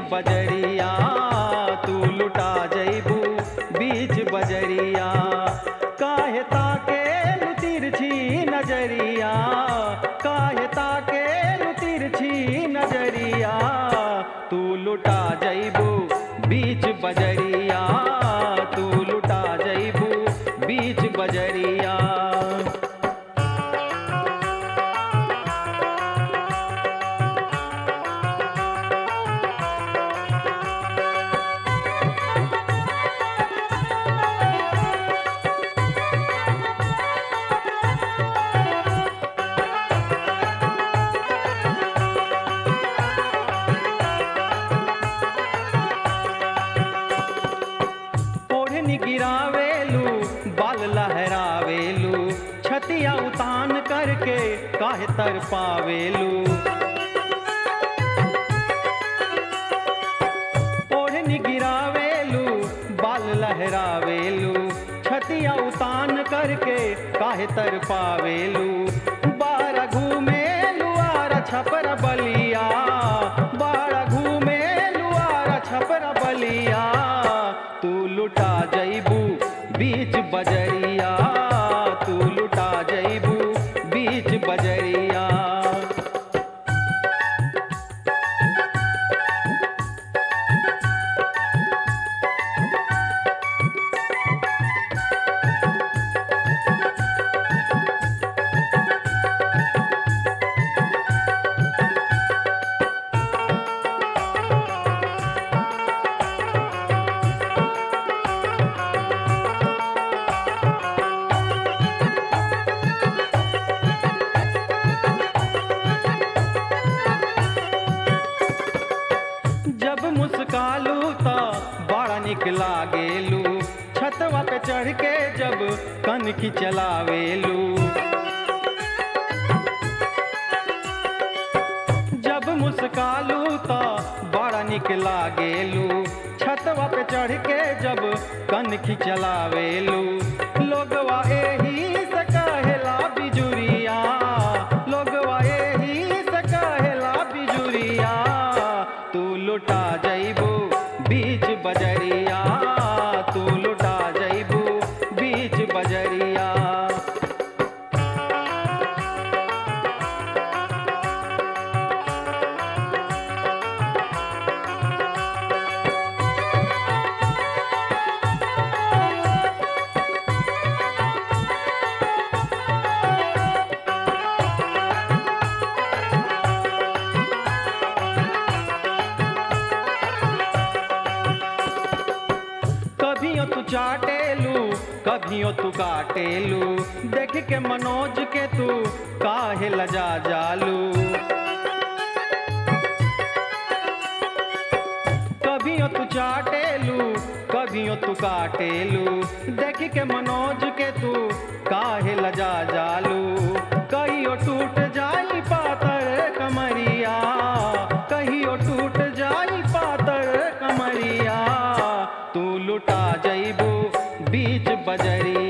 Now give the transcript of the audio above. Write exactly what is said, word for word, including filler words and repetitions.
बजरिया तू लुटा जइबू बीच बजरिया। काहे ताके लु तिरछी नजरिया, काहे ताके लु तिरछी नजरिया, तू लुटा जइबू बीच बजरिया, तू लुटा जइबू बीच बजरिया। ओढ़नी गिरावेलू बाल लहरावेलू, छतिया उतान करके काहे तर पावेलू। ओढ़नी गिरावेलू बाल लहरावेलू, छतिया उतान करके काहे तर पावेलू। बारा घूमेलू आरा छपर बलिया, बारा घूमेलू आरा छपर बलिया, तू लुटा जइबू बीच बजरिया, तू लुटा जइबू बीच बजरिया। जब मुस्कालू त बड़ा निक लागेलू, छतवा पे चढ़ के जब कनखी चलावेलू। जब मुस्कालू त बड़ा निक लागेलू, छतवा पे चढ़ के जब कनखी चलावेलू। लोगवा एही से कहेला बिजुरिया, लोगवा एही से कहेला बिजुरिया, तू लुटा जइबू बीच बजरिया, तू लुटा जइबू बीच बजरिया। कभियो तू चाटेलू कभियो तू काटेलू, देख के मनोज के तू काहे लजा जालू। कभियो तू चाटेलू कभियो तू काटेलू, देख के मनोज के तू काहे लजा जालू। कहियो टूट जाई पातर कमरिया, कहियो टूट जाई पातर कमरिया, तू लुटा जइबू बीच बजरिया।